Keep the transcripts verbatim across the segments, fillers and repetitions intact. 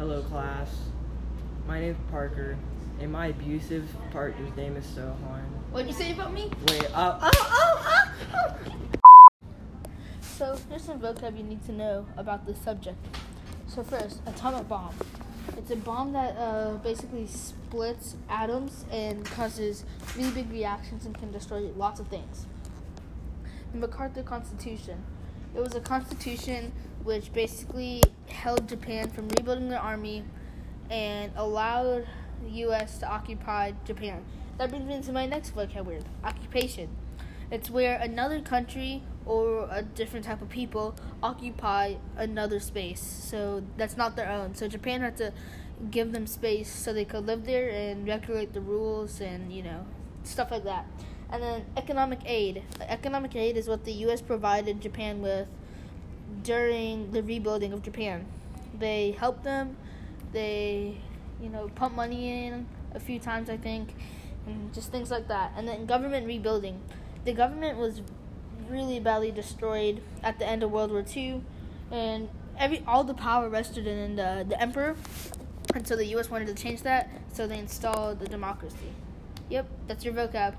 Hello class, my name is Parker, and my abusive partner's name is Sohan. What'd you say about me? Wait, uh, oh, oh, oh, oh. So, here's some vocab you need to know about this subject. So first, atomic bomb. It's a bomb that uh, basically splits atoms and causes really big reactions and can destroy lots of things. The MacArthur Constitution. It was a constitution which basically held Japan from rebuilding their army and allowed the U S to occupy Japan. That brings me to my next vocab word, occupation. It's where another country or a different type of people occupy another space. So that's not their own. So Japan had to give them space so they could live there and regulate the rules and, you know, stuff like that. And then economic aid. Economic aid is what the U S provided Japan with during the rebuilding of Japan. They helped them. They, you know, pumped money in a few times, I think, and just things like that. And then government rebuilding. The government was really badly destroyed at the end of World War Two, and every all the power rested in the, the emperor, and so the U S wanted to change that, so they installed the democracy. Yep, that's your vocab.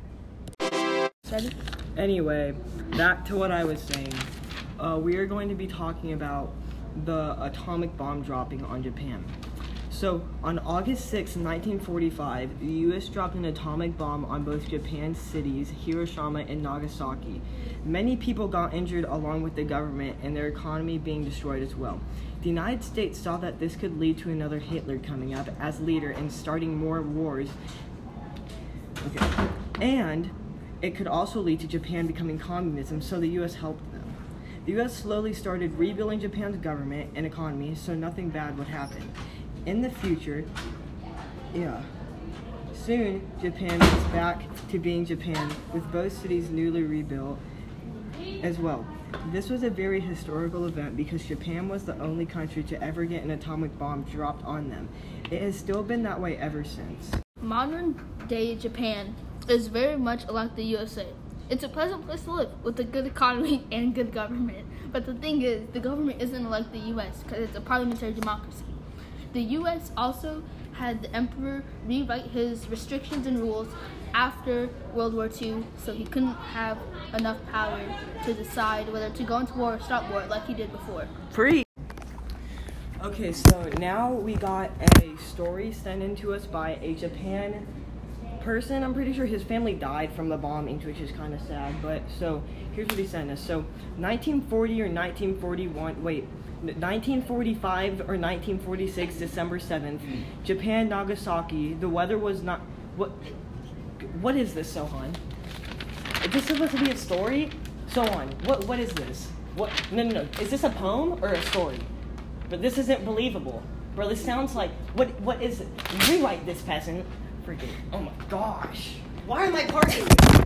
Ready? Anyway, back to what I was saying. Uh, we are going to be talking about the atomic bomb dropping on Japan. So, on August sixth, nineteen forty-five, the U S dropped an atomic bomb on both Japan's cities, Hiroshima and Nagasaki. Many people got injured along with the government and their economy being destroyed as well. The United States saw that this could lead to another Hitler coming up as leader and starting more wars. Okay. And it could also lead to Japan becoming communism, so the U S helped them. The U S slowly started rebuilding Japan's government and economy so nothing bad would happen. In the future, yeah, soon Japan is back to being Japan with both cities newly rebuilt as well. This was a very historical event because Japan was the only country to ever get an atomic bomb dropped on them. It has still been that way ever since. Modern day Japan is very much like the U S A. It's a pleasant place to live with a good economy and good government. But the thing is, the government isn't like the U S because it's a parliamentary democracy. The U S also had the emperor rewrite his restrictions and rules after World War Two, so he couldn't have enough power to decide whether to go into war or stop war like he did before. Free! Okay, so now we got a story sent in to us by a Japan person. I'm pretty sure his family died from the bombing, which is kind of sad, but so here's what he sent us. So nineteen forty or nineteen forty-one, wait, nineteen forty-five or nineteen forty-six, December seventh, Japan, Nagasaki. The weather was not, what, what is this, Sohan? Is this supposed to be a story? Sohan, what, what is this? What, no, no, no, is this a poem or a story? But this isn't believable. Bro, this sounds like, what, what is it? Rewrite this, peasant. Freaking, oh my gosh. Why am I parking?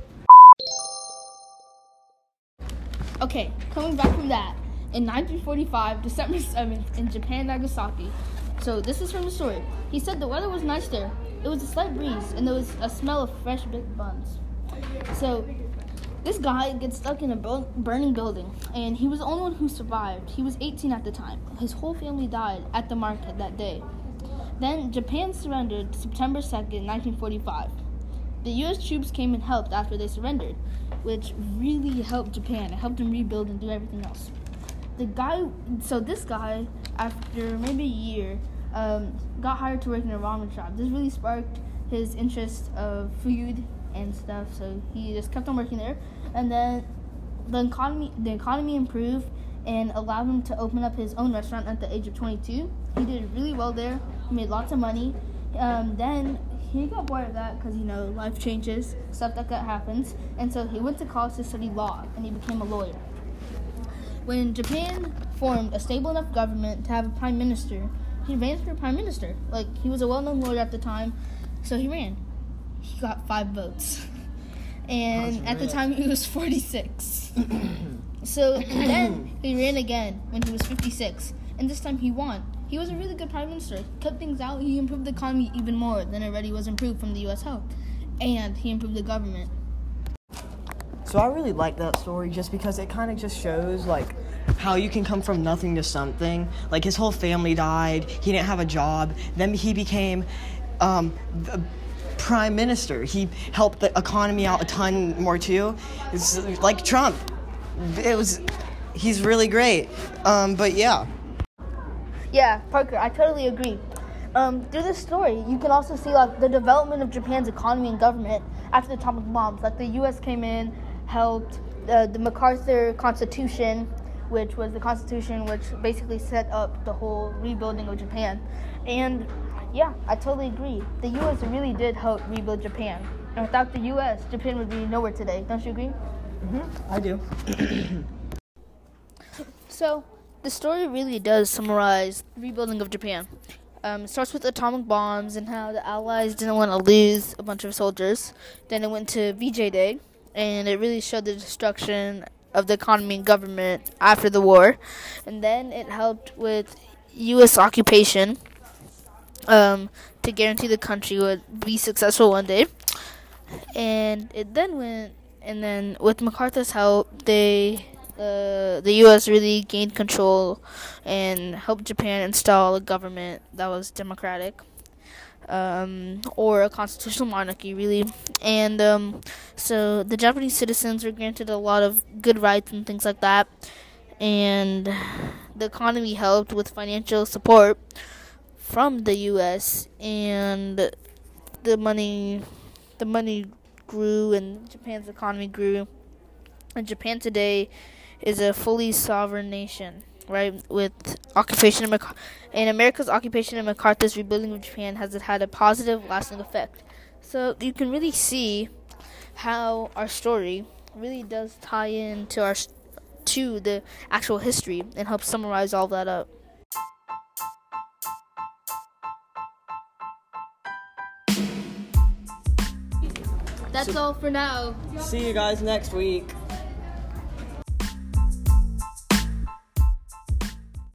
Okay, coming back from that. In nineteen forty-five, December seventh, in Japan, Nagasaki. So this is from the story. He said the weather was nice there. It was a slight breeze, and there was a smell of fresh baked buns. So this guy gets stuck in a burning building, and he was the only one who survived. He was eighteen at the time. His whole family died at the market that day. Then Japan surrendered September second, nineteen forty-five. The U S troops came and helped after they surrendered, which really helped Japan. It helped them rebuild and do everything else. The guy, so this guy, after maybe a year, um, got hired to work in a ramen shop. This really sparked his interest of food and stuff, so he just kept on working there. And then the economy, the economy improved and allowed him to open up his own restaurant at the age of twenty-two. He did really well there. He made lots of money. Um, then he got bored of that because, you know, life changes, stuff like that happens. And so he went to college to study law, and he became a lawyer. When Japan formed a stable enough government to have a prime minister, he ran for prime minister. Like, he was a well-known lawyer at the time, so he ran. He got five votes. And at the time, he was forty-six. So then he ran again when he was fifty-six, and this time he won. He was a really good prime minister. He cut things out. He improved the economy even more than it already was improved from the U S help. And he improved the government. So I really like that story just because it kind of just shows, like, how you can come from nothing to something. Like, his whole family died. He didn't have a job. Then he became um, the prime minister. He helped the economy out a ton more too. It's like Trump. It was, he's really great. Um, but yeah. Yeah, Parker, I totally agree. Um, through this story, you can also see like the development of Japan's economy and government after the atomic bombs. Like the U S came in, helped uh, the MacArthur Constitution, which was the constitution which basically set up the whole rebuilding of Japan. And yeah, I totally agree. The U S really did help rebuild Japan. And without the U S, Japan would be nowhere today. Don't you agree? Mm-hmm, I do. So, the story really does summarize the rebuilding of Japan. Um, it starts with atomic bombs and how the Allies didn't want to lose a bunch of soldiers. Then it went to V J Day, and it really showed the destruction of the economy and government after the war. And then it helped with U S occupation um, to guarantee the country would be successful one day. And it then went, and then with MacArthur's help, they... Uh, the U S really gained control and helped Japan install a government that was democratic, um, or a constitutional monarchy, really. And um, so the Japanese citizens were granted a lot of good rights and things like that. And the economy helped with financial support from the U S, and the money, the money grew, and Japan's economy grew. And Japan today is a fully sovereign nation, right? With occupation in Mac- and America's occupation in MacArthur's rebuilding of Japan has had a positive, lasting effect. So you can really see how our story really does tie into our to the actual history and help summarize all that up. That's So- all for now. See you guys next week.